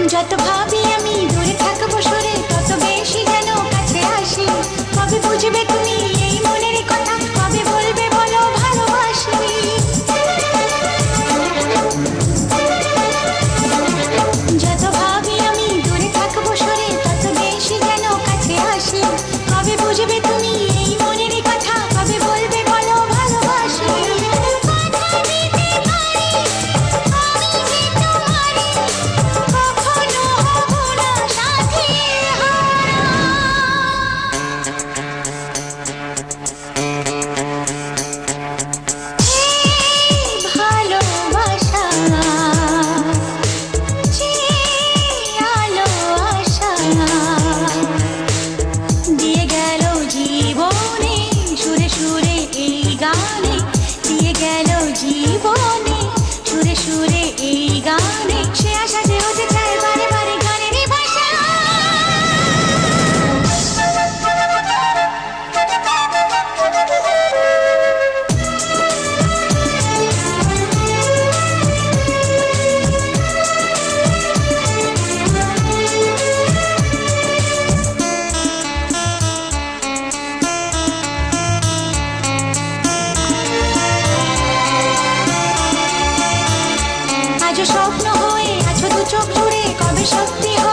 যত ভাবি আমি দূরে থাকবো সরে, তত বেশি যেন কাছে আসি। কবে বুঝবে তুমি এই মনের কথা, কবে বলবে বলো ভালোবাসি। যত ভাবি আমি দূরে থাকবো সরে, তত বেশি যেন কাছে আসি। কবে বুঝবে তুমি এই মনের কথা, কবে বলবে বলো ভালোবাসি। কথা দিতে পারি আমি যে তোমারই, কখনো হব না সাথী হারা। এই ভালোবাসা যে আলো আশা দিয়ে গেল জীবনে, সুরে সুরে এই গানে দিয়ে গেল জীবনে, সুরে সুরে এই গানে। সে আশা যে হতে চায় বারে বারে গানেরই ভাষা। আজও স্বপ্ন হয়ে আছো দু চোখ জুড়ে, কবে সত্যি